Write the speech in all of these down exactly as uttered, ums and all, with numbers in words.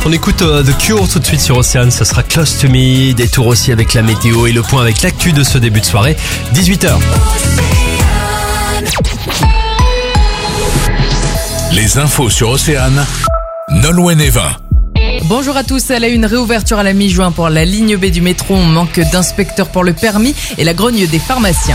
On écoute euh, The Cure tout de suite sur Océane, ça sera Close to Me, détour aussi avec la météo et le point avec l'actu de ce début de soirée, dix-huit heures. Les infos sur Océane, Nolwenn Evin. Bonjour à tous, elle a une réouverture à la mi-juin pour la ligne B du métro, on manque d'inspecteurs pour le permis et la grogne des pharmaciens.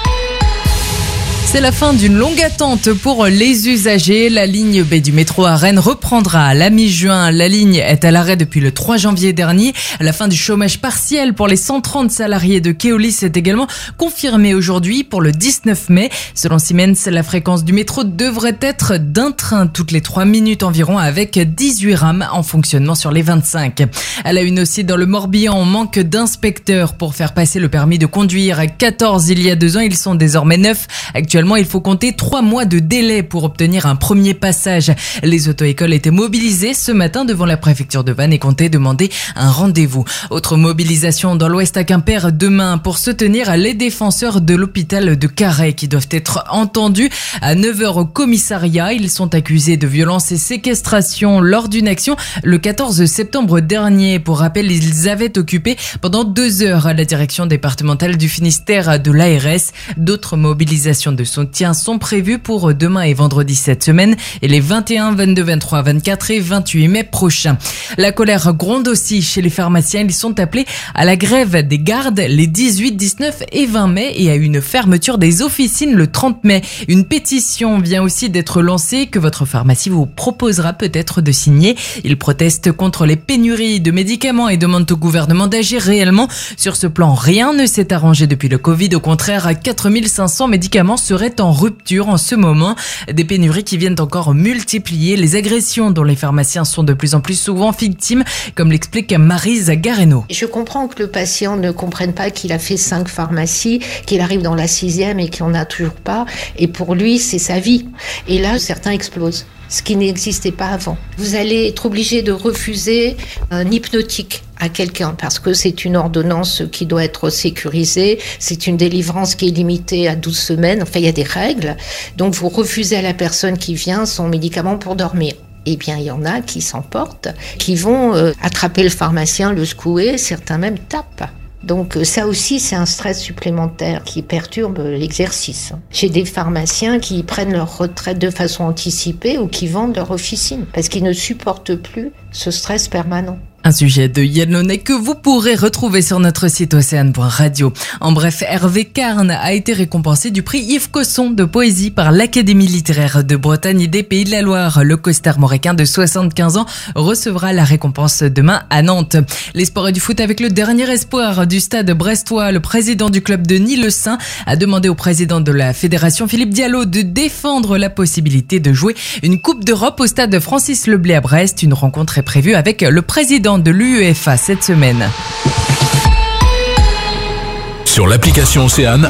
C'est la fin d'une longue attente pour les usagers. La ligne B du métro à Rennes reprendra à la mi-juin. La ligne est à l'arrêt depuis le trois janvier dernier. La fin du chômage partiel pour les cent trente salariés de Keolis est également confirmée aujourd'hui pour le dix-neuf mai. Selon Siemens, la fréquence du métro devrait être d'un train toutes les trois minutes environ avec dix-huit rames en fonctionnement sur les vingt-cinq. À la une aussi dans le Morbihan, on manque d'inspecteurs pour faire passer le permis de conduire. quatorze il y a deux ans, ils sont désormais neuf. Actuellement, il faut compter trois mois de délai pour obtenir un premier passage. Les auto-écoles étaient mobilisées ce matin devant la préfecture de Vannes et comptaient demander un rendez-vous. Autre mobilisation dans l'Ouest à Quimper demain pour soutenir les défenseurs de l'hôpital de Carhaix qui doivent être entendus à neuf heures au commissariat. Ils sont accusés de violence et séquestration lors d'une action le quatorze septembre dernier. Pour rappel, ils avaient occupé pendant deux heures la direction départementale du Finistère de l'A R S. D'autres mobilisations de soutien sont prévues pour demain et vendredi cette semaine et les vingt et un, vingt-deux, vingt-trois, vingt-quatre et vingt-huit mai prochains. La colère gronde aussi chez les pharmaciens. Ils sont appelés à la grève des gardes les dix-huit, dix-neuf et vingt mai et à une fermeture des officines le trente mai. Une pétition vient aussi d'être lancée que votre pharmacie vous proposera peut-être de signer. Ils protestent contre les pénuries de médicaments et demandent au gouvernement d'agir réellement. Sur ce plan, rien ne s'est arrangé depuis le Covid. Au contraire, quatre mille cinq cents médicaments seraient en rupture en ce moment. Des pénuries qui viennent encore multiplier les agressions dont les pharmaciens sont de plus en plus souvent victimes, comme l'explique Maryse Gareno. Je comprends que le patient ne comprenne pas qu'il a fait cinq pharmacies, qu'il arrive dans la sixième et qu'il n'en a toujours pas. Et pour lui, c'est sa vie. Et là, certains explosent, ce qui n'existait pas avant. Vous allez être obligé de refuser un hypnotique à quelqu'un parce que c'est une ordonnance qui doit être sécurisée, c'est une délivrance qui est limitée à douze semaines, enfin il y a des règles. Donc vous refusez à la personne qui vient son médicament pour dormir. Eh bien, il y en a qui s'emportent, qui vont euh, attraper le pharmacien, le secouer, certains même tapent. Donc ça aussi, c'est un stress supplémentaire qui perturbe l'exercice. J'ai des pharmaciens qui prennent leur retraite de façon anticipée ou qui vendent leur officine parce qu'ils ne supportent plus ce stress permanent. Un sujet de Yann Launay que vous pourrez retrouver sur notre site océane point radio. En bref, Hervé Carne a été récompensé du prix Yves Cosson de poésie par l'Académie littéraire de Bretagne et des Pays de la Loire. Le costard-mauricain de soixante-quinze ans recevra la récompense demain à Nantes. Les sports et du foot avec le dernier espoir du stade brestois. Le président du club de Nîmes-le-Saint a demandé au président de la fédération Philippe Diallo de défendre la possibilité de jouer une Coupe d'Europe au stade Francis Leblay à Brest. Une rencontre est prévue avec le président de l'UEFA cette semaine. Sur l'application Océane,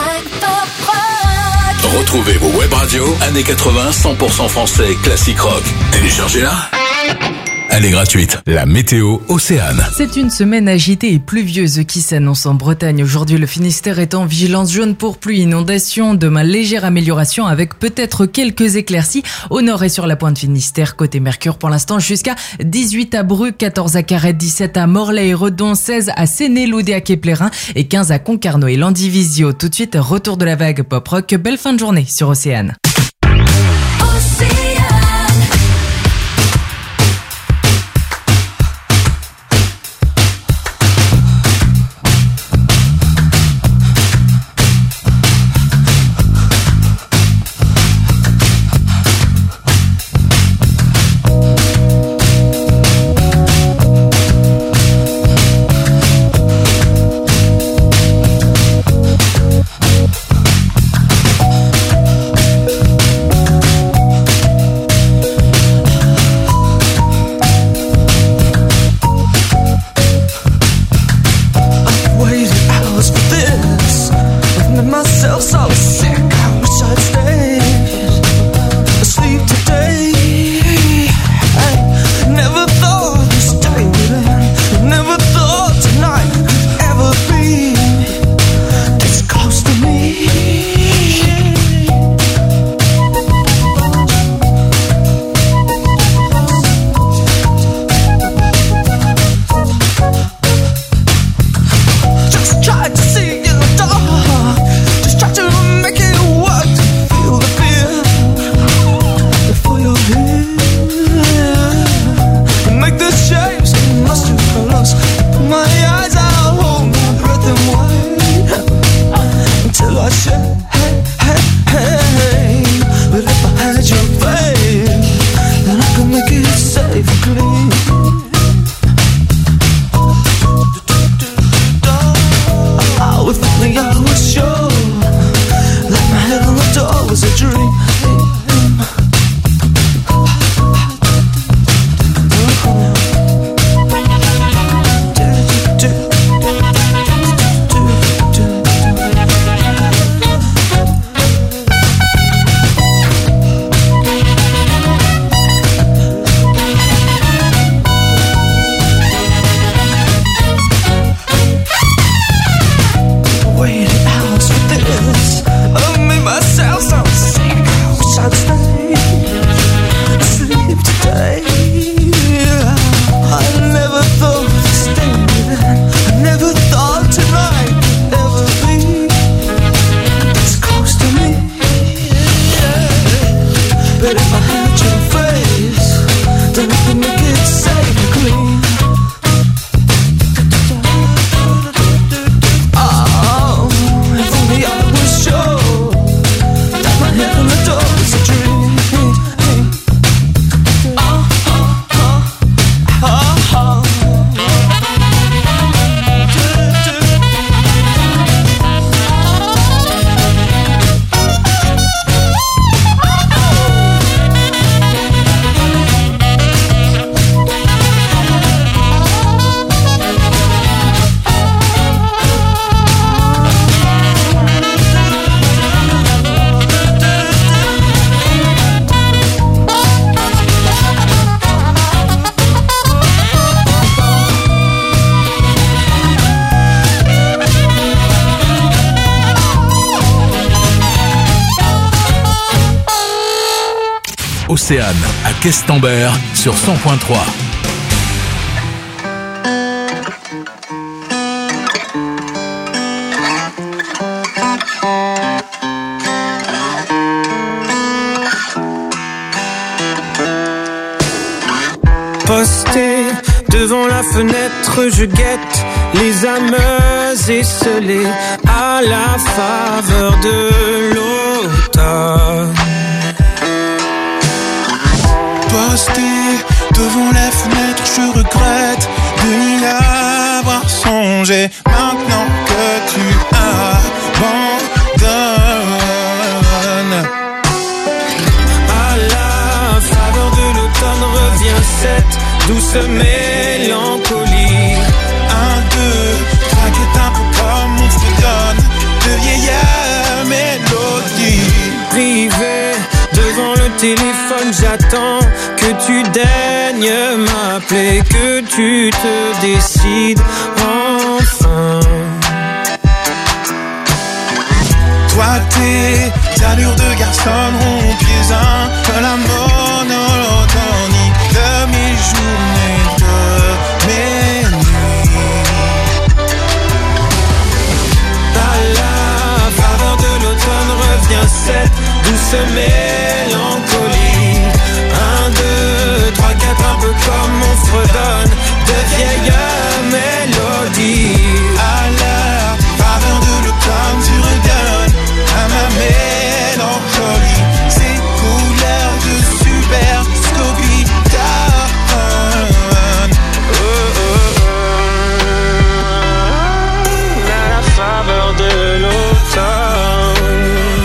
retrouvez vos web radios années quatre-vingts, cent pour cent français, classique rock. Téléchargez-la. Elle est gratuite. La météo Océane. C'est une semaine agitée et pluvieuse qui s'annonce en Bretagne. Aujourd'hui, le Finistère est en vigilance jaune pour pluie, inondation. Demain, légère amélioration avec peut-être quelques éclaircies au nord et sur la pointe Finistère. Côté Mercure, pour l'instant, jusqu'à dix-huit à Bru, quatorze à Carhaix, dix-sept à Morlaix et Redon, seize à Séné-Loudéac et Plérin et quinze à Concarneau et Landivisiau. Tout de suite, retour de la vague pop-rock. Belle fin de journée sur Océane. Océane à Questembert sur cent point trois. Posté devant la fenêtre, je guette les âmes esselées à la faveur de l'automne. Posté devant la fenêtre, je regrette de n'y avoir songé. Maintenant que tu abandonnes, à la faveur de l'automne revient cette douce mélancolie. Un, deux, trois, quatre, un peu comme on fredonne de vieilles mélodies. Privé devant le téléphone, j'attends que tu daignes m'appeler, que tu te décides enfin. Toi, tes allures de garçon rompiez un, la monotonie de mes journées, de mes nuits. À la faveur de l'automne revient cette douce mélancolie. Un, deux, trois, quatre, un peu comme on fredonne de vieilles mélodies. À la faveur de l'automne, tu redonnes à ma mélancolie ces couleurs de super scopie. Oh, oh, oh. À la faveur de l'automne.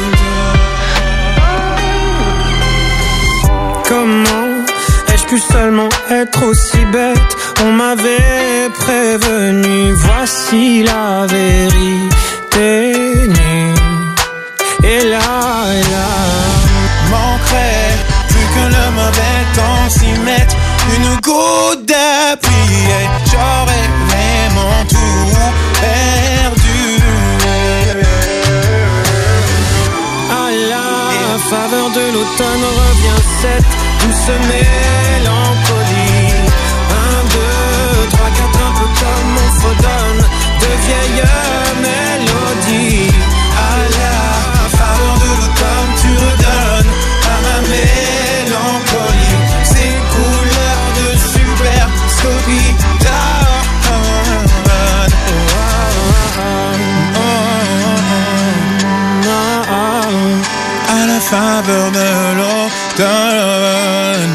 Comment ai-je pu seulement être aussi bête? On m'avait prévenu, voici la vérité nue. Et là, et là, manquerait plus que le mauvais temps s'y mette une goutte de pluie et j'aurais vraiment tout perdu. à la faveur de l'automne revient cette douce mélancolie. Un, deux, trois, quatre, un peu comme on fredonne de vieilles mélodies. À la faveur de l'automne, tu redonnes à ma mélancolie ces couleurs de super scopie. À la faveur de l'automne.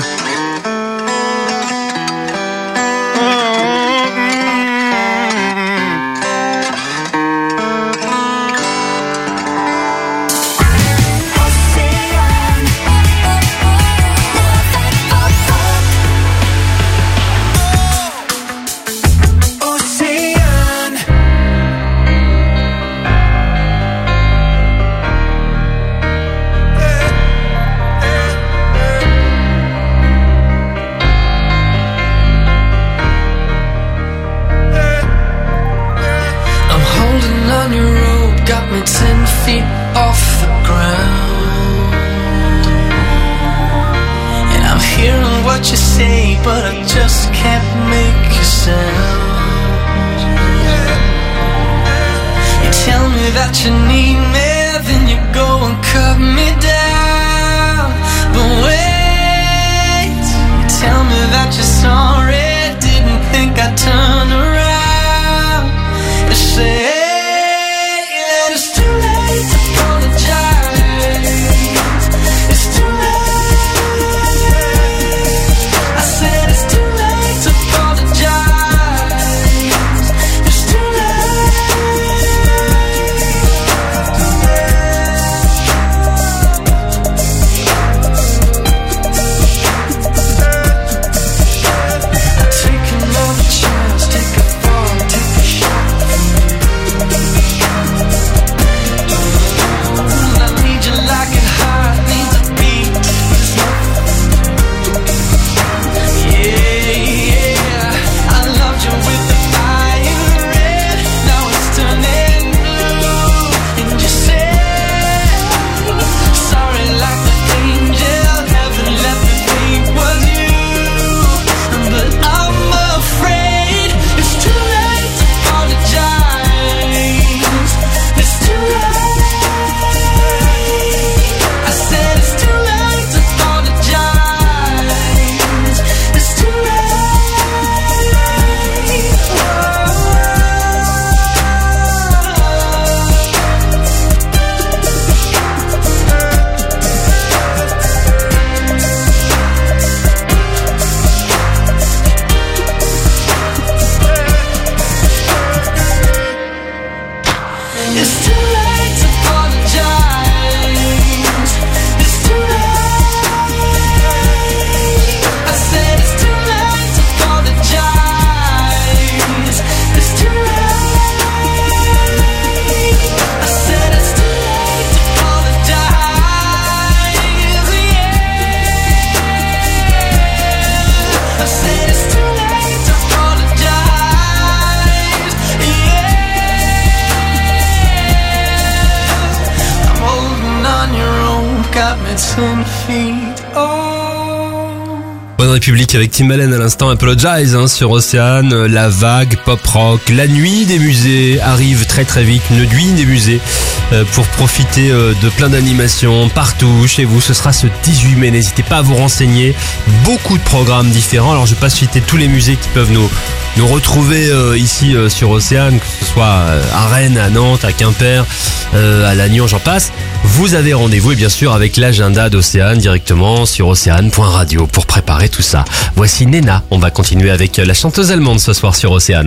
got me ten feet. Oh. Bonne République avec Timbaland à l'instant, Apologize hein, sur Océane, la vague pop rock, la nuit des musées arrive très très vite, une nuit des musées euh, pour profiter euh, de plein d'animations partout chez vous. Ce sera ce dix-huit mai, n'hésitez pas à vous renseigner, beaucoup de programmes différents. Alors je vais pas citer tous les musées qui peuvent nous nous retrouver euh, ici euh, sur Océane, que ce soit euh, à Rennes, à Nantes, à Quimper, euh, à Lannion, j'en passe. Vous avez rendez-vous et bien sûr avec l'agenda d'Océane directement sur océane point radio pour préparer tout ça. Voici Nena, on va continuer avec la chanteuse allemande ce soir sur Océane.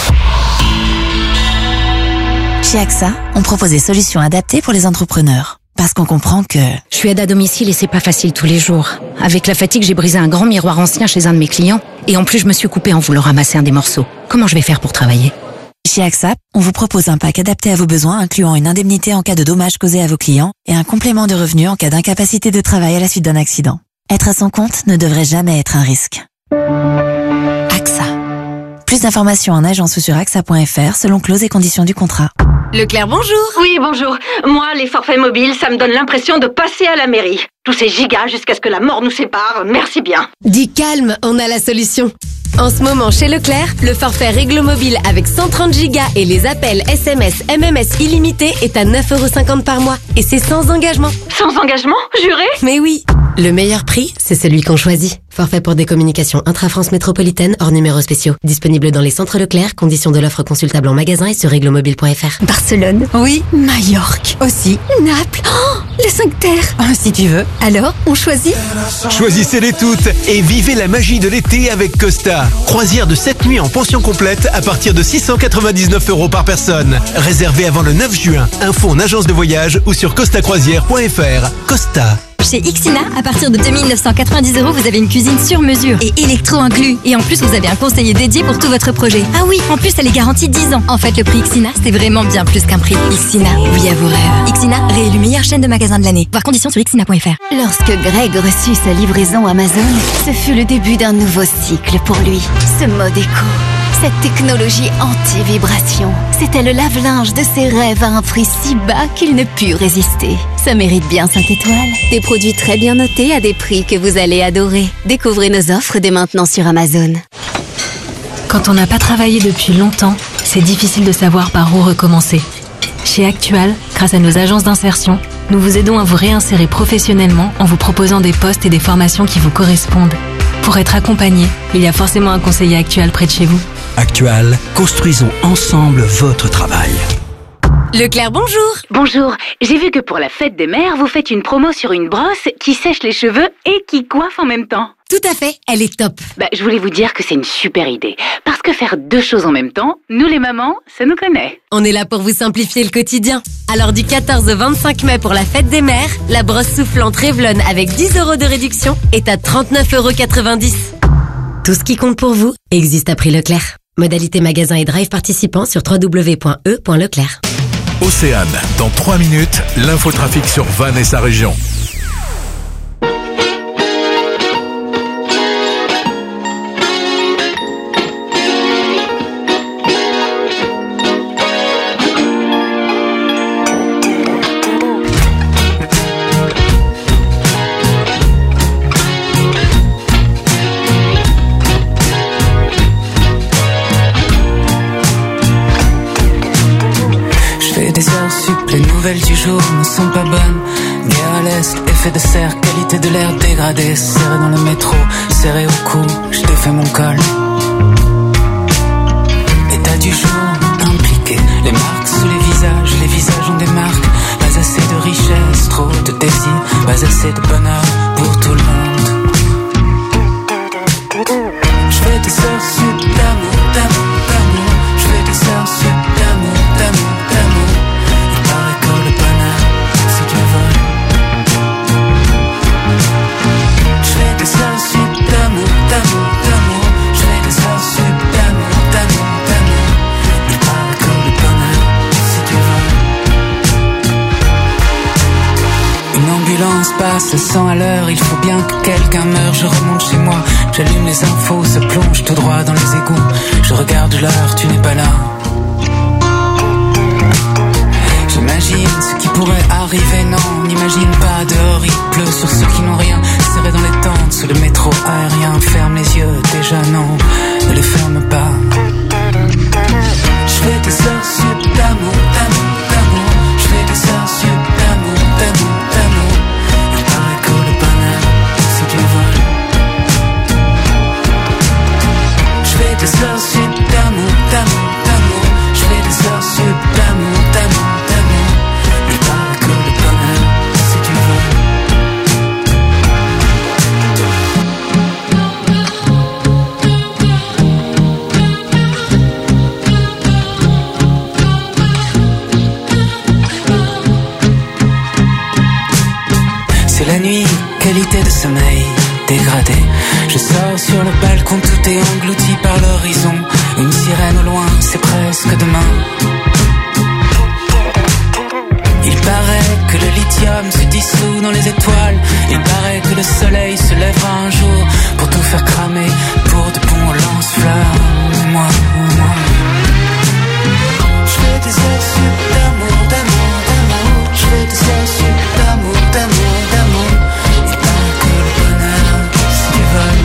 Chez AXA, on propose des solutions adaptées pour les entrepreneurs. Parce qu'on comprend que... Je suis aide à domicile et c'est pas facile tous les jours. Avec la fatigue, j'ai brisé un grand miroir ancien chez un de mes clients. Et en plus, je me suis coupé en voulant ramasser un des morceaux. Comment je vais faire pour travailler ? Chez AXA, on vous propose un pack adapté à vos besoins, incluant une indemnité en cas de dommages causés à vos clients et un complément de revenus en cas d'incapacité de travail à la suite d'un accident. Être à son compte ne devrait jamais être un risque. AXA. Plus d'informations en agence ou sur axa point f r selon clauses et conditions du contrat. Leclerc, bonjour. Oui, bonjour. Moi, les forfaits mobiles, ça me donne l'impression de passer à la mairie. Tous ces gigas jusqu'à ce que la mort nous sépare, merci bien. Dis calme, on a la solution. En ce moment, chez Leclerc, le forfait Réglo Mobile avec cent trente gigas et les appels S M S, M M S illimités est à neuf euros cinquante par mois. Et c'est sans engagement. Sans engagement, juré ? Mais oui. Le meilleur prix, c'est celui qu'on choisit. Forfait pour des communications intra-France métropolitaine hors numéros spéciaux. Disponible dans les centres Leclerc, conditions de l'offre consultable en magasin et sur réglomobile point f r. Barcelone. Oui. Majorque. Aussi. Naples. Oh, les cinq terres. Oh, si tu veux. Alors, on choisit ? Choisissez-les toutes et vivez la magie de l'été avec Costa. Croisière de sept nuits en pension complète à partir de six cent quatre-vingt-dix-neuf euros par personne. Réservé avant le neuf juin. Info en agence de voyage ou sur costa croisière point f r. Costa. Chez Ixina, à partir de deux mille neuf cent quatre-vingt-dix euros, vous avez une cuisine sur mesure et électro inclus. Et en plus, vous avez un conseiller dédié pour tout votre projet. Ah oui, en plus, elle est garantie dix ans. En fait, le prix Ixina, c'est vraiment bien plus qu'un prix. Ixina, oui à vos rêves. Ixina, réélu meilleure chaîne de magasins de l'année. Voir conditions sur ixina point f r. Lorsque Greg reçut sa livraison Amazon, ce fut le début d'un nouveau cycle pour lui. Ce mode éco. Cette technologie anti-vibration, c'était le lave-linge de ses rêves à un prix si bas qu'il ne put résister. Ça mérite bien cinq étoiles. Des produits très bien notés à des prix que vous allez adorer. Découvrez nos offres dès maintenant sur Amazon. Quand on n'a pas travaillé depuis longtemps, c'est difficile de savoir par où recommencer. Chez Actual, grâce à nos agences d'insertion, nous vous aidons à vous réinsérer professionnellement en vous proposant des postes et des formations qui vous correspondent. Pour être accompagné, il y a forcément un conseiller Actual près de chez vous. Actual, construisons ensemble votre travail. Leclerc, bonjour. Bonjour. J'ai vu que pour la fête des mères, vous faites une promo sur une brosse qui sèche les cheveux et qui coiffe en même temps. Tout à fait, elle est top. Bah, je voulais vous dire que c'est une super idée. Parce que faire deux choses en même temps, nous les mamans, ça nous connaît. On est là pour vous simplifier le quotidien. Alors du quatorze au vingt-cinq mai pour la fête des mères, la brosse soufflante Revlon avec dix euros de réduction est à trente-neuf euros quatre-vingt-dix. Tout ce qui compte pour vous existe à prix Leclerc. Modalité magasin et drive participants sur w w w point e point leclerc. Océane, dans trois minutes, l'infotrafic sur Vannes et sa région. Les nouvelles du jour ne sont pas bonnes. Guerre à l'est, effet de serre, qualité de l'air dégradée. Serré dans le métro, serré au cou, je défais mon col. État du jour impliqué. Les marques sous les visages, les visages ont des marques. Pas assez de richesse, trop de désir. Pas assez de bonheur pour tout le monde. Je fais des heures sup d'amour, d'amour, d'amour. Je fais des heures sup d'amour, d'amour, d'amour. L'ambulance passe à cent à l'heure, il faut bien que quelqu'un meure. Je remonte chez moi, j'allume les infos, se plonge tout droit dans les égouts. Je regarde l'heure, tu n'es pas là. J'imagine ce qui pourrait arriver, non, n'imagine pas dehors, il pleut sur ceux qui n'ont rien. Serré dans les tentes, sous le métro aérien. Ferme les yeux, déjà non, ne les ferme pas. Je fais des heures sup d'amour, d'amour, d'amour. Je fais des heures sup d'amour, d'amour, d'amour. Il paraît que le bonheur, c'est du vol. Je fais des heures sup d'amour, d'amour, d'amour. Je fais des heures sup d'amour, d'amour, d'amour. Il paraît que le bonheur, c'est du vol. C'est la nuit, qualité de sommeil dégradée. Je sors sur le balcon, tout est englouti par l'horizon. Une sirène au loin, c'est presque demain. Il paraît que le lithium se dissout dans les étoiles. Il paraît que le soleil se lèvera un jour pour tout faire cramer, pour de bons lance-flammes. Moi, moi. Je fais des heures sup d'amour, d'amour, d'amour. Je fais des heures sup d'amour, d'amour, d'amour. Il paraît que le bonheur, c'est du vol.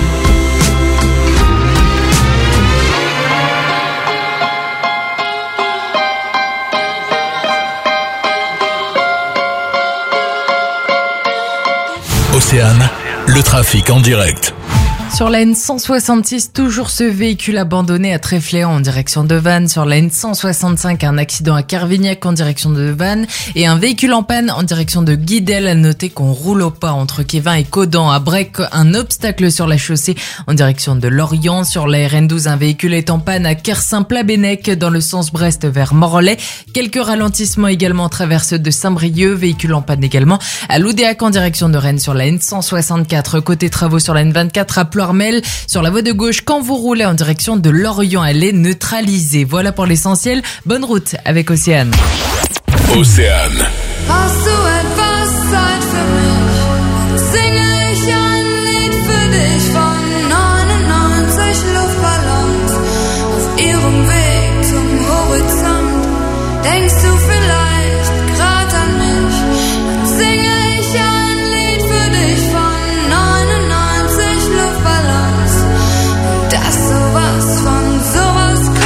Océane, le trafic en direct. Sur la N cent soixante-six, toujours ce véhicule abandonné à Tréfléan en direction de Vannes. Sur la N cent soixante-cinq, un accident à Carvignac en direction de Vannes. Et un véhicule en panne en direction de Guidel. À noter qu'on roule au pas entre Kévin et Caudan. À Brec, un obstacle sur la chaussée en direction de Lorient. Sur la R N douze, un véhicule est en panne à Kersin-Plabennec dans le sens Brest vers Morlaix. Quelques ralentissements également en traverse de Saint-Brieuc. Véhicule en panne également à Loudéac en direction de Rennes sur la N cent soixante-quatre. Côté travaux sur la N vingt-quatre à Ploërmel. Sur la voie de gauche, quand vous roulez en direction de Lorient, elle est neutralisée. Voilà pour l'essentiel. Bonne route avec Océane. Océane. Hast du etwas Zeit für mich? Singe ich ein Lied für dich von neunundneunzig Luftballons auf ihrem Weg zum Horizont. Denkst du vielleicht grad an mich? Dann singe ich ein Lied für dich von neunundneunzig Luftballons. Und dass sowas von sowas kommt.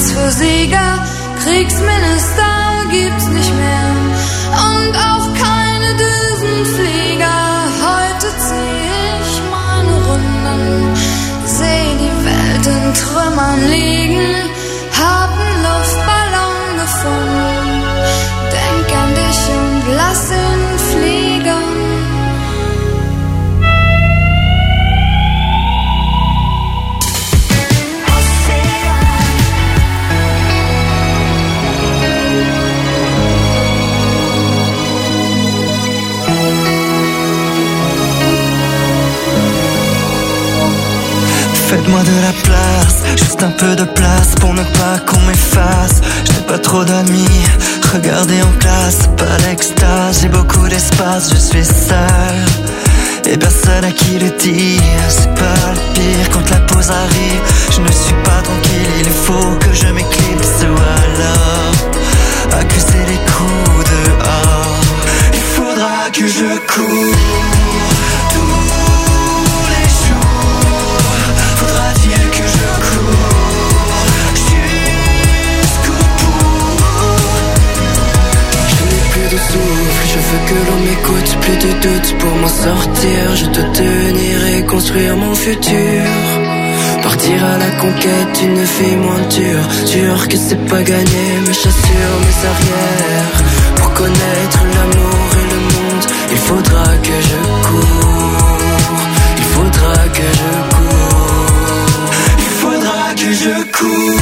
Angst vor Sieger, Kriegsminister gibt's nicht mehr und auch keine Düsenflieger. Heute zieh ich meine Runden, seh die Welt in Trümmern liegen, hab einen Luftballon gefunden, denk an dich und lass ihn fliegen. Faites-moi de la place, juste un peu de place pour ne pas qu'on m'efface. Je n'ai pas trop d'amis, regardez en classe, pas l'extase. J'ai beaucoup d'espace, je suis seul et personne à qui le dire. C'est pas le pire quand la pause arrive. Je ne suis pas tranquille, il faut que je m'éclipse ou alors accuser les coups dehors. Il faudra que je cours souffle, je veux que l'on m'écoute, plus de doutes pour m'en sortir. Je dois tenir et construire mon futur. Partir à la conquête d'une vie moins dure. Sûr que c'est pas gagné, mes chassures, mes arrières. Pour connaître l'amour et le monde, il faudra que je cours. Il faudra que je cours. Il faudra que je cours.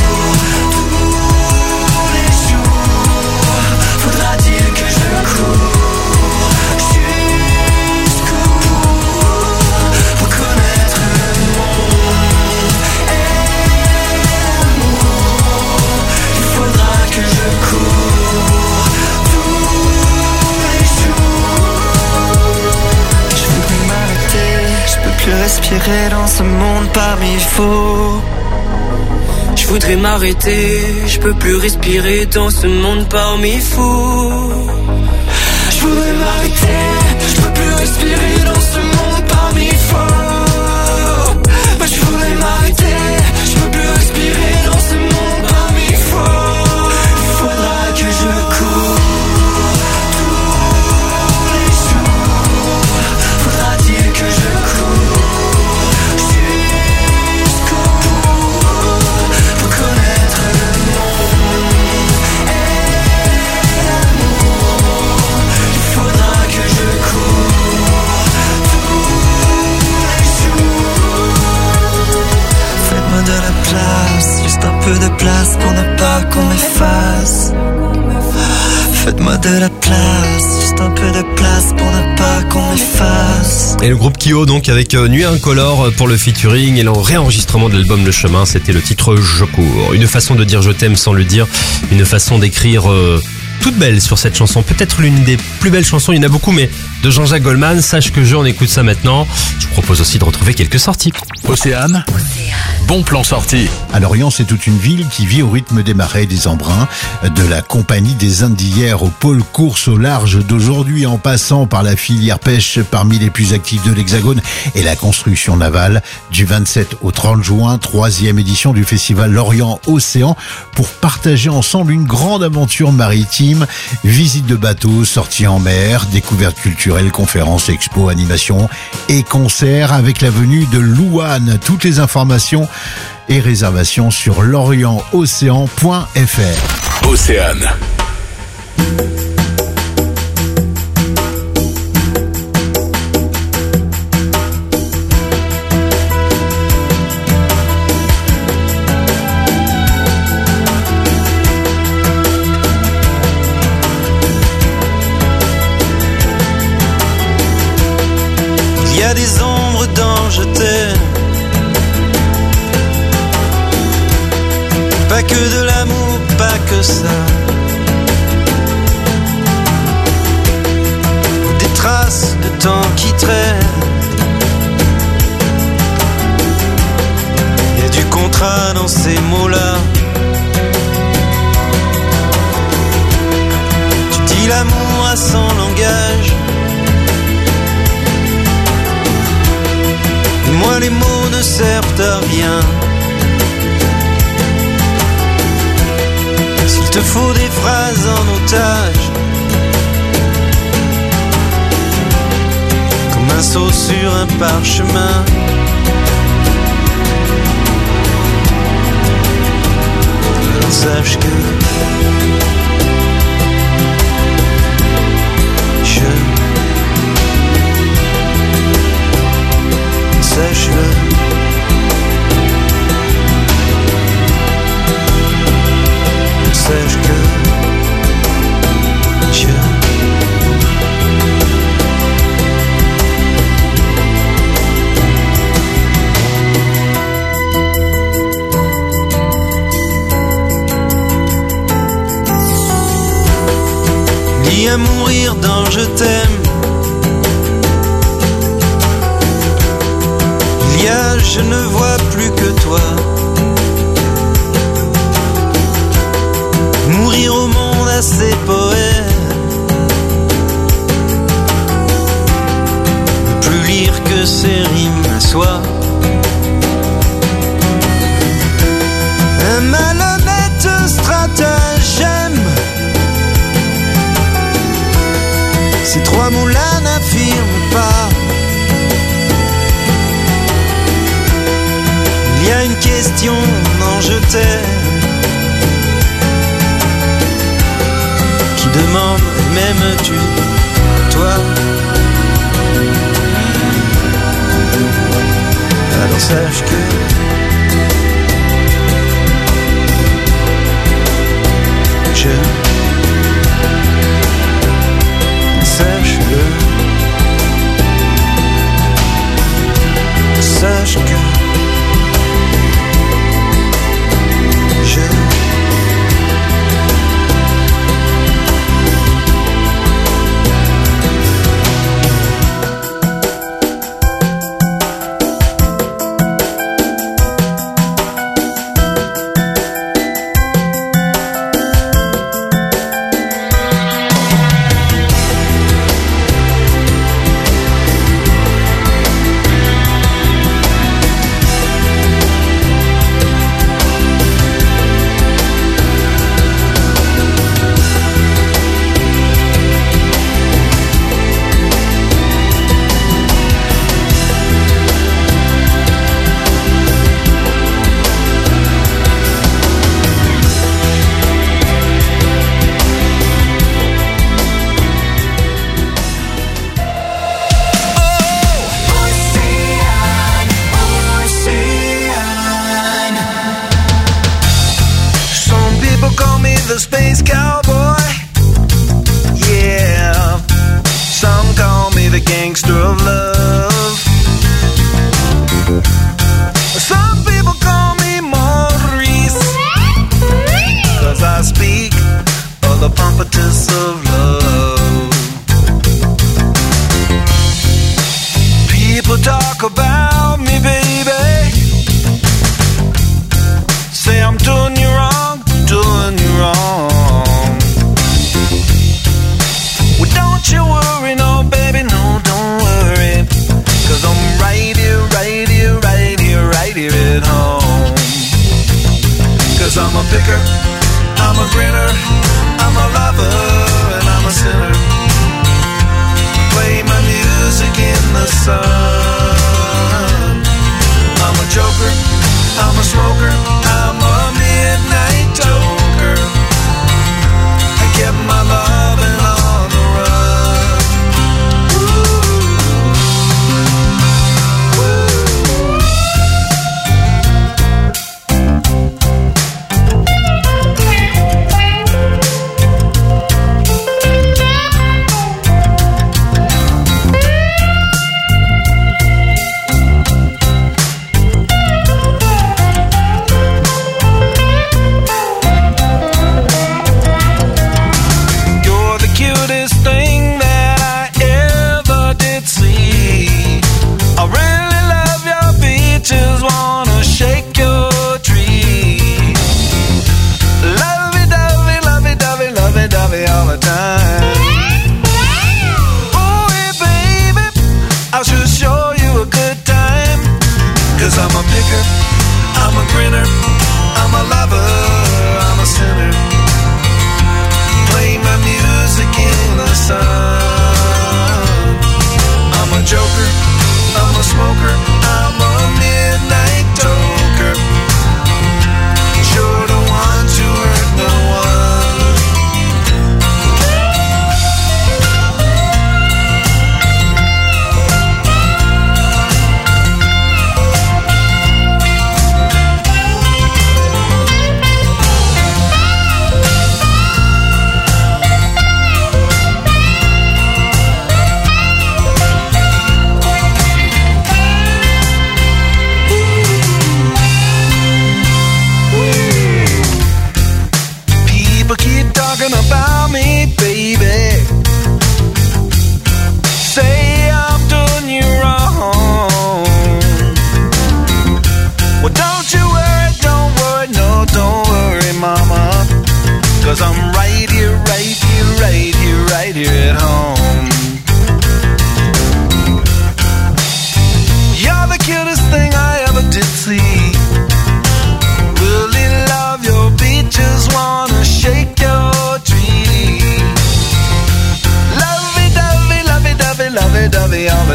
Respirer dans ce monde parmi faux. Je voudrais m'arrêter, je peux plus respirer dans ce monde parmi fous. Je voudrais m'arrêter, je peux plus respirer dans ce monde parmi faux. Bah, je voudrais m'arrêter, je peux plus respirer dans ce monde parmi faux. Il faudra que je cours. Juste un peu de place pour ne pas qu'on m'efface. Faites-moi de la place, juste un peu de place pour ne pas qu'on m'efface. Et le groupe Kyo donc avec euh, Nuit Incolore pour le featuring et le réenregistrement de l'album Le Chemin, c'était le titre Je cours. Une façon de dire je t'aime sans le dire, une façon d'écrire euh, toute belle sur cette chanson. Peut-être l'une des plus belles chansons, il y en a beaucoup, mais de Jean-Jacques Goldman. Sache que je, on écoute ça maintenant. Je vous propose aussi de retrouver quelques sorties. Océane, bon plan sorti. À Lorient, c'est toute une ville qui vit au rythme des marais et des embruns, de la compagnie des Indes d'hier au pôle course au large d'aujourd'hui, en passant par la filière pêche parmi les plus actives de l'Hexagone et la construction navale. Du vingt-sept au trente juin, troisième édition du festival Lorient Océan, pour partager ensemble une grande aventure maritime. Visite de bateaux, sorties en mer, découvertes culturelles, conférences, expos, animations et concerts avec la venue de Louane. Toutes les informations et réservations sur lorient océan point f r. Océane. Il y a des ombres dans je t'aime. Pas que de l'amour, pas que ça. Des traces de temps qui traînent. Il y a du contrat dans ces mots-là. Tu dis l'amour à son langage. Et moi les mots ne servent à rien. te faut des phrases en otage, comme un saut sur un parchemin. Alors sache que je, sache-le. Sache que je lis à mourir dans je t'aime. Il y a je ne vois plus que toi. Mourir au monde à ses poèmes, ne plus lire que ses rimes à soi. Un malhonnête stratagème, ces trois mots-là n'affirment pas. Il y a une question dans je t'aime qui demande m'aimes-tu, toi? Alors sache que je, sache-le, sache que je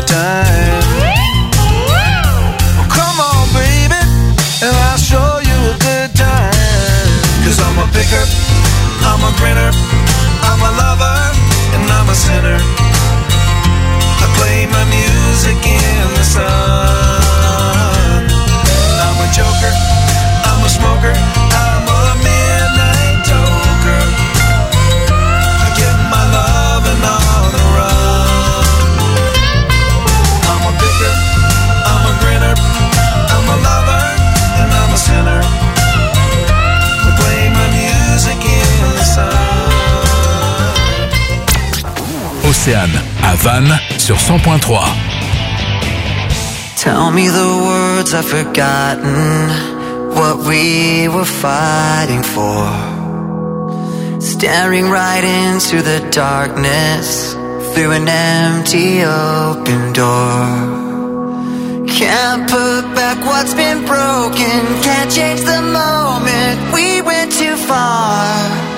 time. Well, come on, baby, and I'll show you a good time. Cause I'm a picker, I'm a grinner, I'm a lover, and I'm a sinner. I play my music in the sun. I'm a joker, I'm a smoker, I'm a midnight toker. I get my lovin' on the run. I'm a picker, I'm a grinner, I'm a lover, and I'm a sinner. I play my music in the sun. Océane, à Vannes, sur cent point trois. Tell me the words I've forgotten, what we were fighting for. Staring right into the darkness, through an empty open door. Can't put back what's been broken, can't change the moment, we went too far.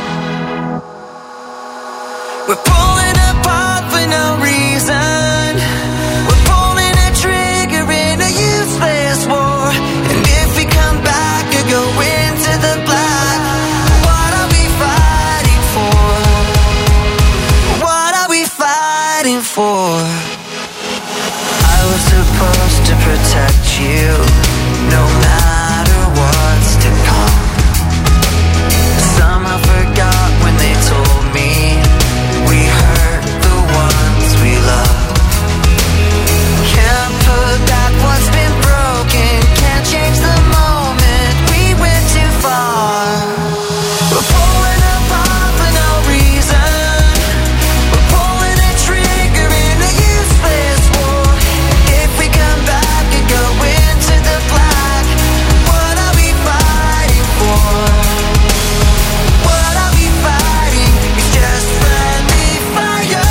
We're pulling apart for no reason. We're pulling a trigger in a useless war. And if we come back or go into the black, what are we fighting for? What are we fighting for? I was supposed to protect you, no matter what's to come. Somehow forgot when they told me we hurt the ones we love. Can't put back what's been broken, can't change the moment, we went too far. We're pulling apart for no reason. We're pulling a trigger in a useless war. If we come back and go into the black, what are we fighting for? What are we fighting? It's just friendly fire.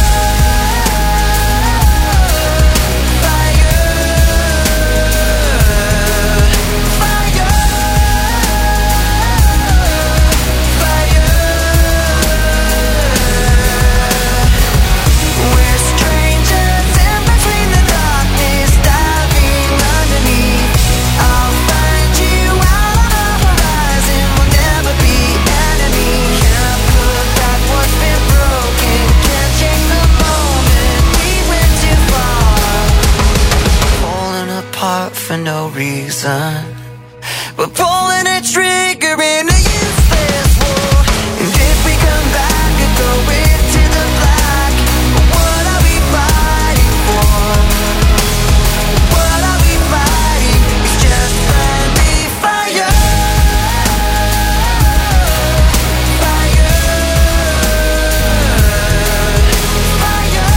We're strangers in between the darkness, diving underneath. I'll find you out on the horizon, we'll never be enemies. Can't put back what's been broken, can't change the moment, we went too far. Falling apart for no reason. We're pulling a trigger in a useless war. And if we come back and go into the black, what are we fighting for? What are we fighting? It's just friendly fire. Fire. Fire.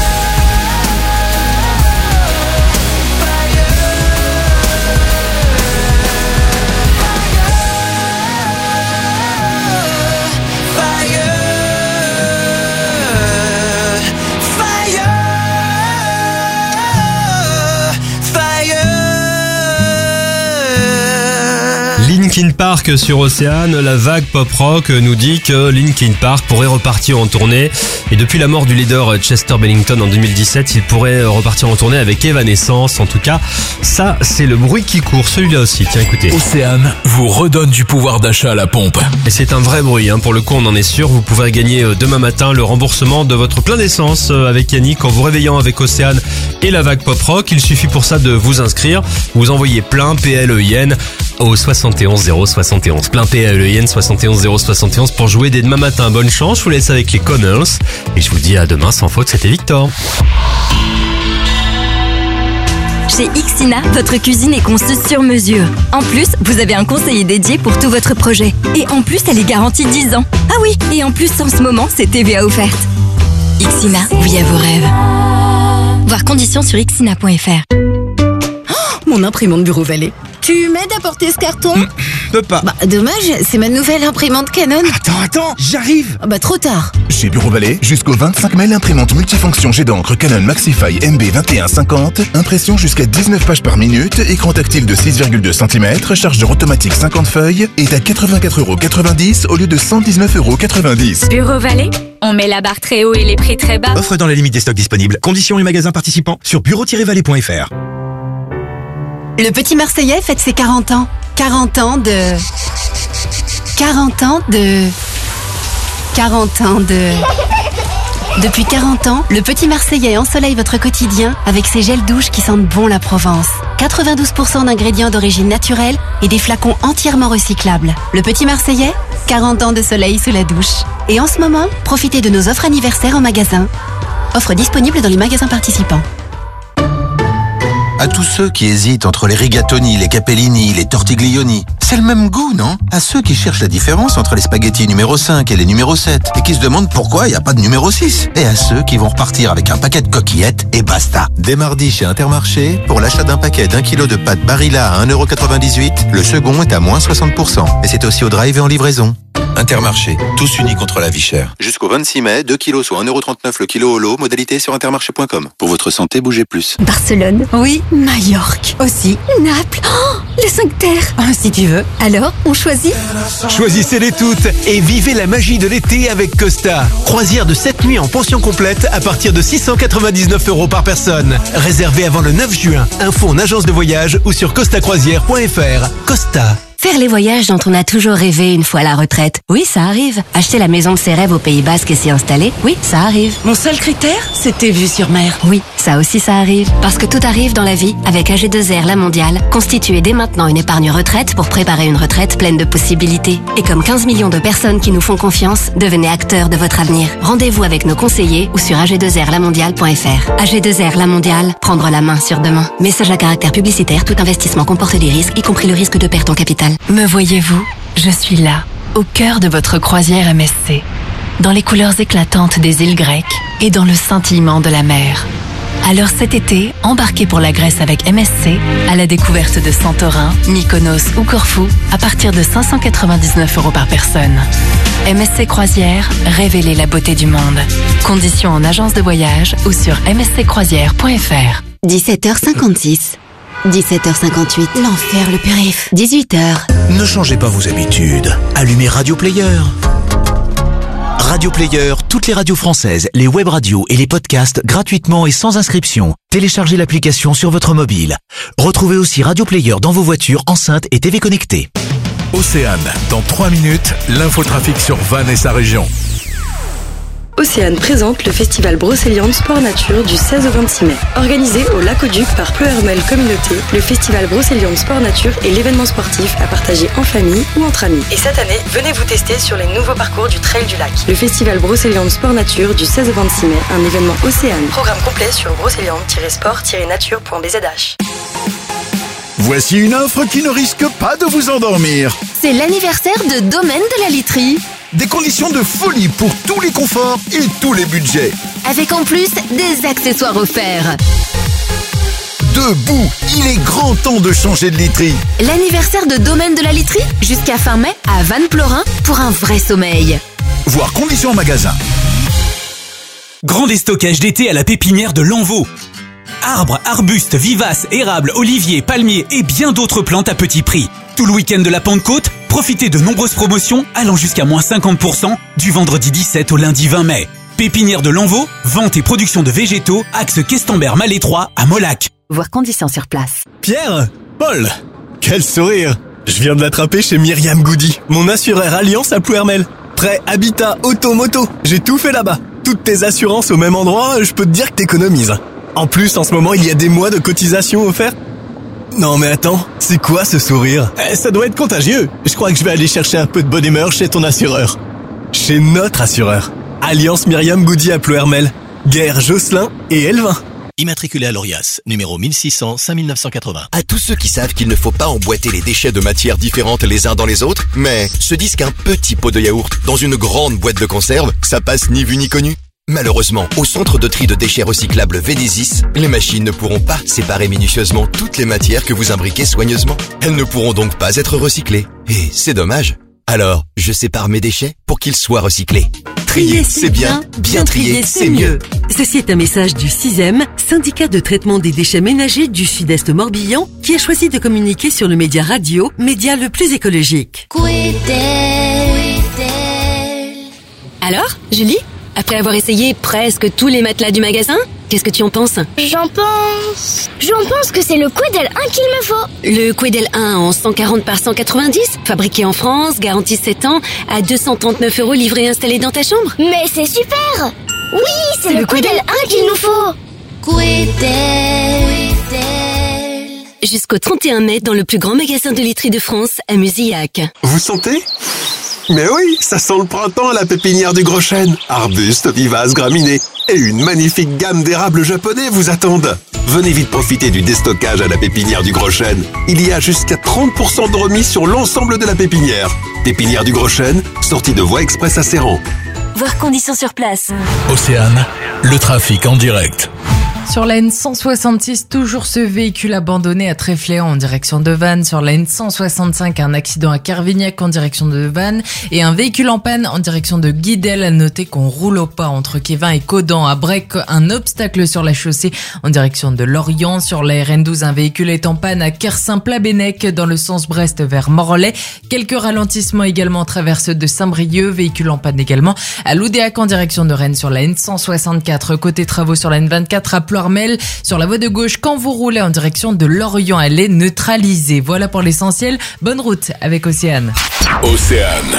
Linkin Park sur Océane, la vague pop-rock nous dit que Linkin Park pourrait repartir en tournée. Et depuis la mort du leader Chester Bennington en deux mille dix-sept, il pourrait repartir en tournée avec Evanescence. En tout cas, ça, c'est le bruit qui court. Celui-là aussi, tiens, écoutez. Océane vous redonne du pouvoir d'achat à la pompe. Et c'est un vrai bruit, hein. Pour le coup, on en est sûr. Vous pourrez gagner demain matin le remboursement de votre plein d'essence avec Yannick en vous réveillant avec Océane et la vague pop-rock. Il suffit pour ça de vous inscrire. Vous envoyez plein, P L E I N, au soixante et onze zéro soixante et onze. Plein P L E I N soixante et onze zéro soixante et onze pour jouer dès demain matin. Bonne chance, je vous laisse avec les Connors. Et je vous dis à demain sans faute, c'était Victor. Chez Ixina, votre cuisine est conçue sur mesure. En plus, vous avez un conseiller dédié pour tout votre projet. Et en plus, elle est garantie dix ans. Ah oui, et en plus, en ce moment, c'est T V A offerte. Ixina, oui à vos rêves. Voir conditions sur ixina point f r. Mon imprimante Bureau Vallée. Tu m'aides à porter ce carton? mmh, Peux pas. Bah, dommage, c'est ma nouvelle imprimante Canon. Attends, attends, j'arrive. Bah, trop tard. Chez Bureau Vallée, jusqu'au vingt-cinq mai, l'imprimante multifonction jet d'encre Canon Maxify M B vingt et un cinquante, impression jusqu'à dix-neuf pages par minute, écran tactile de six virgule deux centimètres, chargeur automatique cinquante feuilles, est à quatre-vingt-quatre euros quatre-vingt-dix au lieu de cent dix-neuf euros quatre-vingt-dix. Bureau Vallée, On met la barre très haut et les prix très bas. Offre dans la limite des stocks disponibles. Conditions et magasins participants sur bureau tiret vallée point f r. Le petit Marseillais fête ses quarante ans. quarante ans de... quarante ans de... quarante ans de... Depuis quarante ans, le petit Marseillais ensoleille votre quotidien avec ses gels douches qui sentent bon la Provence. quatre-vingt-douze pour cent d'ingrédients d'origine naturelle et des flacons entièrement recyclables. Le petit Marseillais, quarante ans de soleil sous la douche. Et en ce moment, profitez de nos offres anniversaires en magasin. Offre disponible dans les magasins participants. À tous ceux qui hésitent entre les rigatoni, les capellini, les tortiglioni, c'est le même goût, non? À ceux qui cherchent la différence entre les spaghettis numéro cinq et les numéro sept et qui se demandent pourquoi il n'y a pas de numéro six. Et à ceux qui vont repartir avec un paquet de coquillettes et basta. Dès mardi chez Intermarché, pour l'achat d'un paquet d'un kilo de pâtes Barilla à un euro quatre-vingt-dix-huit, le second est à moins soixante pour cent. Et c'est aussi au drive et en livraison. Intermarché, tous unis contre la vie chère. Jusqu'au vingt-six mai, deux kilos soit un euro trente-neuf le kilo au lot, modalité sur intermarché point com. Pour votre santé, bougez plus. Barcelone. Oui. Majorque. Aussi. Naples. Oh, les cinq terres. Oh, si tu veux. Alors, on choisit? Choisissez-les toutes et vivez la magie de l'été avec Costa. Croisière de sept nuits en pension complète à partir de six cent quatre-vingt-dix-neuf euros par personne. Réservé avant le neuf juin. Info en agence de voyage ou sur costa croisière point f r. Costa. Faire les voyages dont on a toujours rêvé une fois à la retraite. Oui, ça arrive. Acheter la maison de ses rêves au Pays Basque et s'y installer. Oui, ça arrive. Mon seul critère, c'était vue sur mer. Oui, ça aussi ça arrive. Parce que tout arrive dans la vie avec A G deux R La Mondiale. Constituez dès maintenant une épargne retraite pour préparer une retraite pleine de possibilités. Et comme quinze millions de personnes qui nous font confiance, devenez acteurs de votre avenir. Rendez-vous avec nos conseillers ou sur a g deux r la mondiale point f r. A G deux R La Mondiale, prendre la main sur demain. Message à caractère publicitaire, tout investissement comporte des risques, y compris le risque de perte en capital. Me voyez-vous? Je suis là, au cœur de votre croisière M S C, dans les couleurs éclatantes des îles grecques et dans le scintillement de la mer. Alors cet été, embarquez pour la Grèce avec M S C à la découverte de Santorin, Mykonos ou Corfou à partir de cinq cent quatre-vingt-dix-neuf euros par personne. M S C Croisière, révélez la beauté du monde. Conditions en agence de voyage ou sur m s c croisière point f r. dix-sept heures cinquante-six. dix-sept heures cinquante-huit. L'enfer, le périph. dix-huit heures. Ne changez pas vos habitudes. Allumez Radio Player. Radio Player, toutes les radios françaises, les web radios et les podcasts gratuitement et sans inscription. Téléchargez l'application sur votre mobile. Retrouvez aussi Radio Player dans vos voitures, enceintes et T V connectées. Océane, dans trois minutes, l'infotrafic sur Vannes et sa région. Océane présente le festival Brocéliande Sport Nature du seize au vingt-six mai. Organisé au Lac-au-Duc par Pleuhermel Communauté, le festival Brocéliande Sport Nature est l'événement sportif à partager en famille ou entre amis. Et cette année, venez vous tester sur les nouveaux parcours du Trail du Lac. Le festival Brocéliande Sport Nature du seize au vingt-six mai, un événement Océane. Programme complet sur brocéliande tiret sport tiret nature point b z h. Voici une offre qui ne risque pas de vous endormir. C'est l'anniversaire de Domaine de la Literie. Des conditions de folie pour tous les conforts et tous les budgets. Avec en plus des accessoires offerts. Debout, il est grand temps de changer de literie. L'anniversaire de Domaine de la Literie jusqu'à fin mai à Vannes-Plorin pour un vrai sommeil. Voir conditions en magasin. Grand déstockage d'été à la pépinière de Lanvaux. Arbres, arbustes, vivaces, érables, oliviers, palmiers et bien d'autres plantes à petit prix. Tout le week-end de la Pentecôte, profitez de nombreuses promotions allant jusqu'à moins cinquante pour cent du vendredi dix-sept au lundi vingt mai. Pépinière de Lanvaux, vente et production de végétaux, axe Questembert-Malétroit à Molac. Voir conditions sur place. Pierre, Paul, quel sourire! Je viens de l'attraper chez Myriam Goody, mon assureur Alliance à Plouermel. Prêt, habitat, auto, moto, j'ai tout fait là-bas. Toutes tes assurances au même endroit, je peux te dire que t'économises. En plus, en ce moment, il y a des mois de cotisation offerts. Non mais attends, c'est quoi ce sourire? eh, Ça doit être contagieux. Je crois que je vais aller chercher un peu de bonne humeur chez ton assureur. Chez notre assureur. Alliance Myriam Goody à Plouermel. Guerre Josselin et Elvin. Immatriculé à l'Orias, numéro mille six cents cinq neuf cent quatre-vingts. À tous ceux qui savent qu'il ne faut pas emboîter les déchets de matières différentes les uns dans les autres, mais se disent qu'un petit pot de yaourt dans une grande boîte de conserve, ça passe ni vu ni connu. Malheureusement, au centre de tri de déchets recyclables Vénésis, les machines ne pourront pas séparer minutieusement toutes les matières que vous imbriquez soigneusement. Elles ne pourront donc pas être recyclées. Et c'est dommage. Alors, je sépare mes déchets pour qu'ils soient recyclés. Trier, c'est bien. Bien trier, c'est mieux. Ceci est un message du sixième, syndicat de traitement des déchets ménagers du Sud-Est Morbihan, qui a choisi de communiquer sur le média radio, média le plus écologique. Alors, Julie, Après avoir essayé presque tous les matelas du magasin, qu'est-ce que tu en penses? J'en pense... J'en pense que c'est le Quedel un qu'il me faut. Le Quedel un en cent quarante par cent quatre-vingt-dix, fabriqué en France, garantie sept ans, à deux cent trente-neuf euros livré et installé dans ta chambre. Mais c'est super! Oui, c'est, c'est le, le Quedel un qu'il nous faut. Quedel. Jusqu'au trente et un mai dans le plus grand magasin de literie de France, à Musillac. Vous sentez? Mais oui, ça sent le printemps à la pépinière du Gros Chêne. Arbustes, vivaces, graminées et une magnifique gamme d'érables japonais vous attendent. Venez vite profiter du déstockage à la pépinière du Gros Chêne. Il y a jusqu'à trente pour cent de remise sur l'ensemble de la pépinière. Pépinière du Gros Chêne, sortie de Voie Express à Serran. Voir conditions sur place. Océane, le trafic en direct. Sur la N cent soixante-six, toujours ce véhicule abandonné à Tréfléan en direction de Vannes. Sur la N cent soixante-cinq, un accident à Carvignac en direction de Vannes. Et un véhicule en panne en direction de Guidel. À noter qu'on roule au pas entre Kévin et Caudan. À Brec, un obstacle sur la chaussée en direction de Lorient. Sur la R N douze, un véhicule est en panne à Kersin-Plabennec dans le sens Brest vers Morlaix. Quelques ralentissements également en traverse de Saint-Brieuc. Véhicule en panne également à Loudéac en direction de Rennes sur la N cent soixante-quatre. Côté travaux sur la N vingt-quatre à Ploërmel. Sur la voie de gauche, quand vous roulez en direction de Lorient, elle est neutralisée. Voilà pour l'essentiel. Bonne route avec Océane. Océane.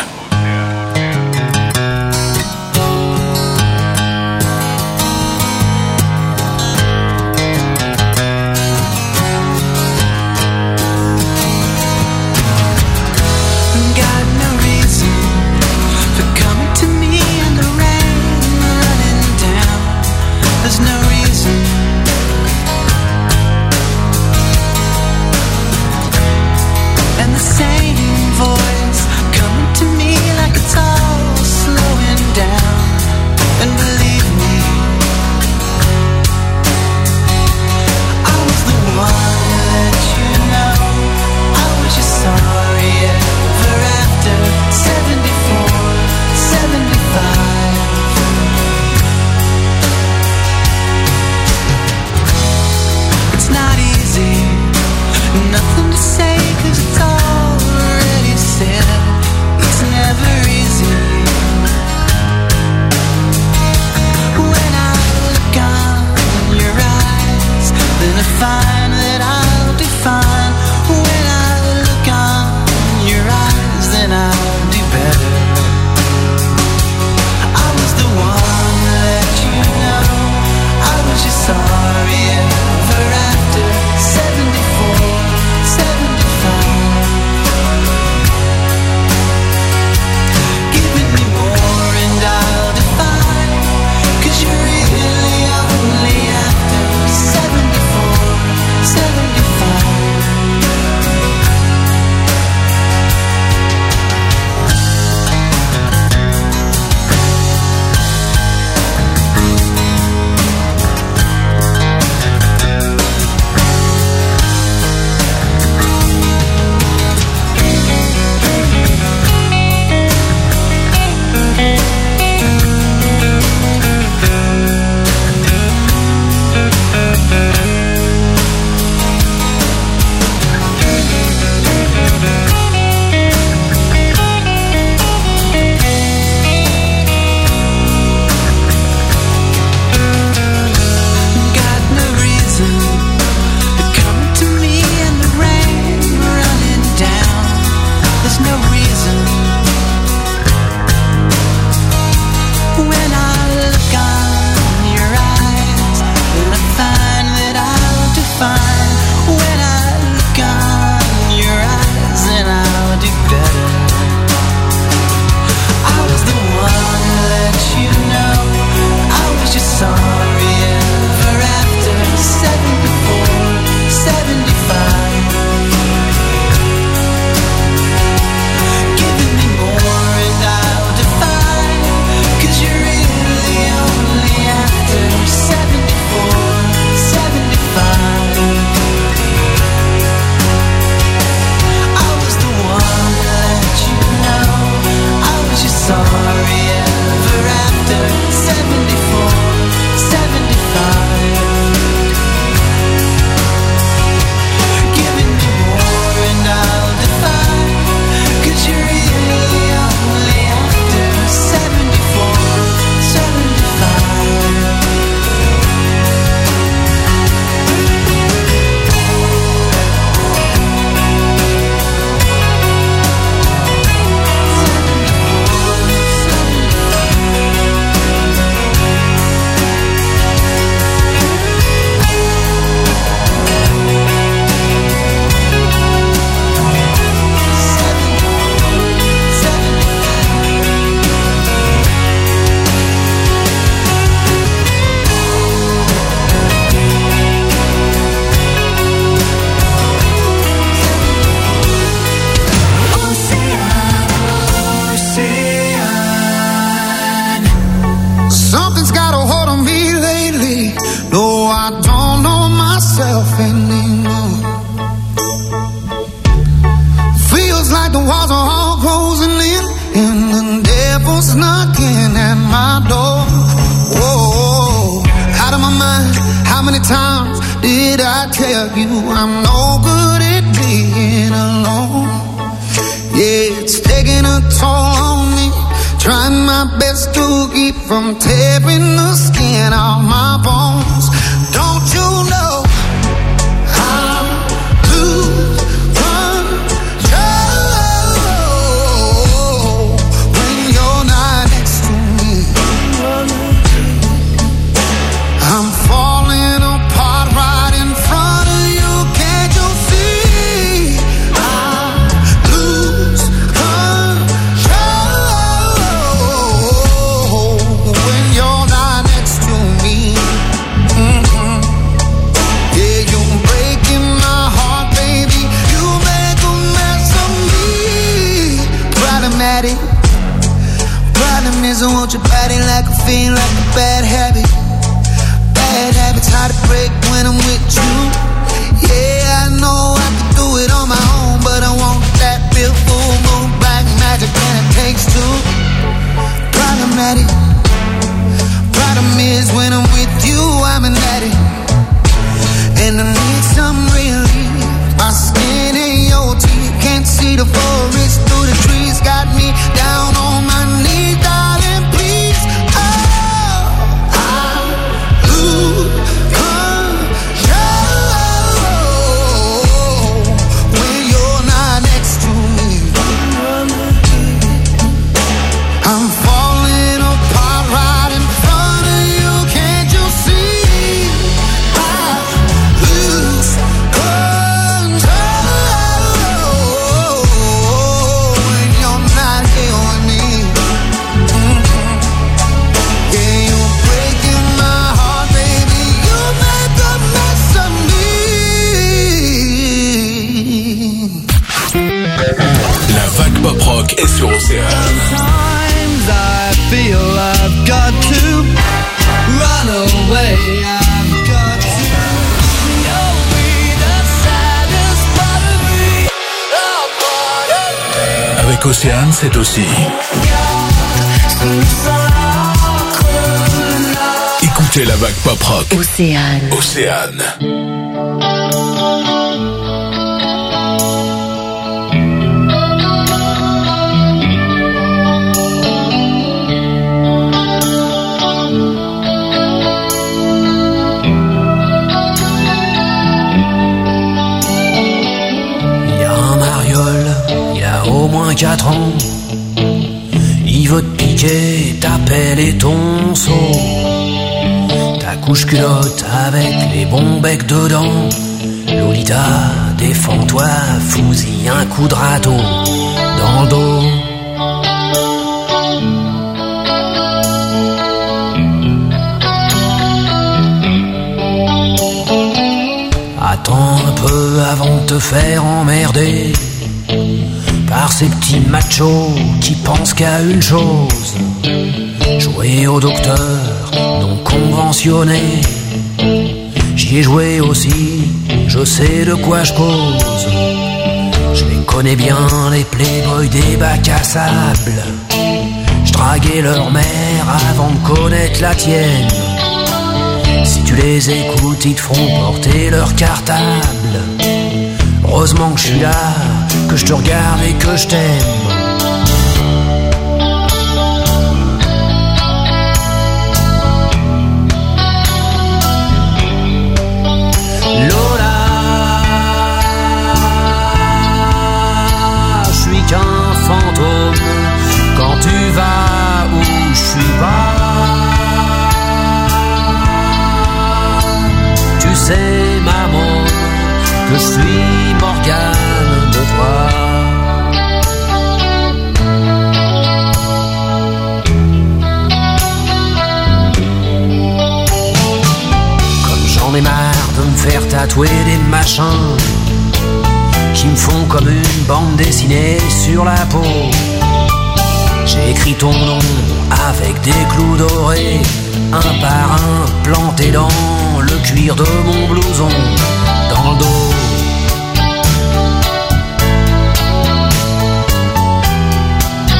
mind. How many times did I tell you I'm no good at being alone? Yeah, it's taking a toll on me. Trying my best to keep from tearing the skin off my bones. Don't you know I'm lose control when you're not next to me? I'm falling apart right in front of you. Can't you see? I lose control when you're not next to me. Mm-hmm. Yeah, you're breaking my heart, baby. You make a mess of me. Problematic. Problem is I want your body like a fiend, like a bad habit. Bad habits hard to break when I'm with you. Yeah, I know I can do it on my own, but I want that real full moon black magic, and it takes two. Problematic. Problem is when I'm with you, I'm an addict, and I need some relief. My skin and your teeth can't see the forest through the trees. Got me down on my knees, darling, please. Oh, I lose control when you're not next to me. I'm falling apart right in front of you. Can't you see? I lose control when you're not here with me. Mm-hmm. Yeah, you're breaking my heart, baby. You make a mess of me. La vague pop rock est sur Océane. Sometimes I feel I've got to run away. I've got to. You'll be the saddest part of me. A part of me. Avec Océane, c'est aussi écoutez la vague pop rock. Océane. Océane. Il y a un mariole, il y a au moins quatre ans. Il veut te piquer ta pelle et ton seau. Ta couche-culotte avec les bons becs dedans. Lolita, défends-toi, fous-y un coup de râteau dans le dos. Attends un peu avant de te faire emmerder par ces petits machos qui pensent qu'à une chose: jouer au docteur non conventionné. J'y ai joué aussi, je sais de quoi je cause. Je les connais bien, les playboys des bacs à sable. Je draguais leur mère avant de connaître la tienne. Si tu les écoutes, ils te feront porter leur cartable. Heureusement que je suis là, que je te regarde et que je t'aime. Lola, je suis qu'un fantôme quand tu vas où je suis pas. Tu sais, maman, que je suis Morgane de toi. Comme j'en ai marre de me faire tatouer des machins qui me font comme une bande dessinée sur la peau. J'ai écrit ton nom avec des clous dorés, un par un planté dans le cuir de mon blouson, dans le dos.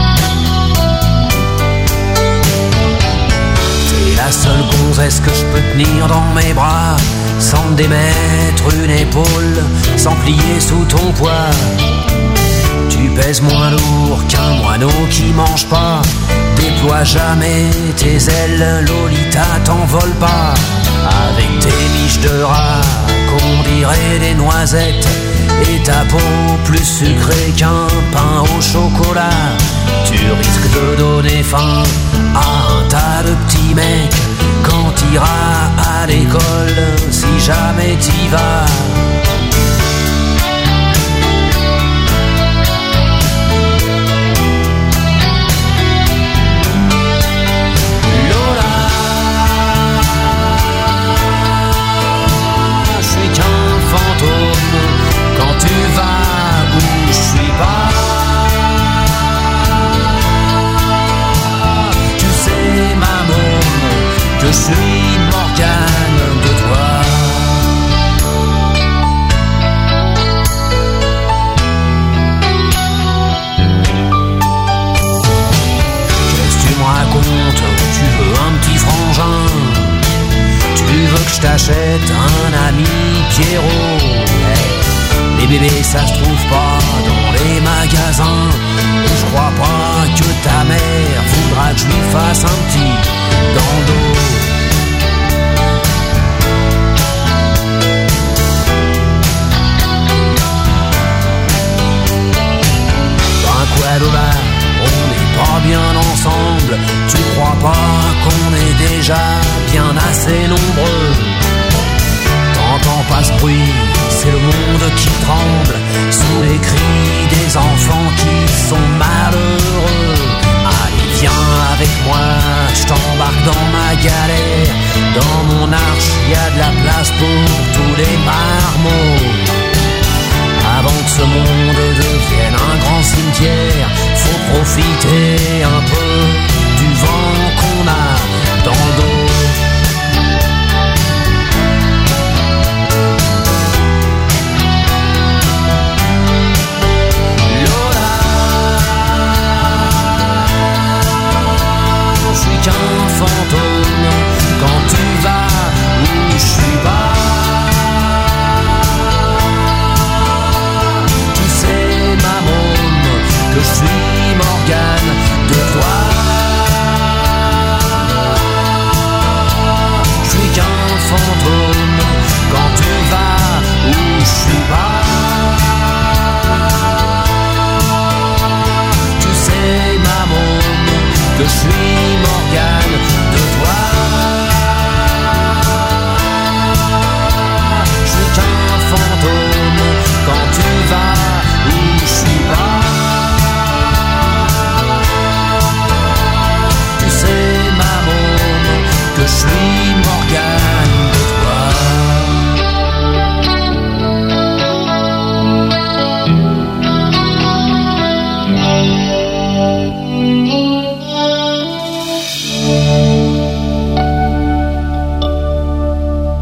T'es la seule gonzesse que je peux tenir dans mes bras, sans démettre une épaule, sans plier sous ton poids. Tu pèses moins lourd qu'un moineau qui mange pas. Déploie jamais tes ailes, Lolita, t'envole pas. Avec tes miches de rat, qu'on dirait des noisettes, et ta peau plus sucrée qu'un pain au chocolat. Tu risques de donner faim à un tas de petits mecs quand t'iras à l'école, si jamais t'y vas. Quand tu vas où je suis pas, tu sais ma môme que je suis Morgane de toi. Qu'est-ce que tu me racontes? Tu veux un petit frangin? Tu veux que je t'achète un ami Pierrot? Hey, les bébés ça se trouve pas dans les magasins. Je crois pas que ta mère voudra que je lui fasse un petit dans le dos. Ben quoi Lola, on n'est pas bien ensemble. Tu crois pas qu'on est déjà bien assez nombreux? T'entends pas ce bruit, c'est le monde qui tremble sous les cris des enfants qui sont malheureux. Allez viens avec moi, je t'embarque dans ma galère. Dans mon arche, y a de la place pour tous les marmots. Avant que ce monde devienne un grand cimetière, faut profiter un peu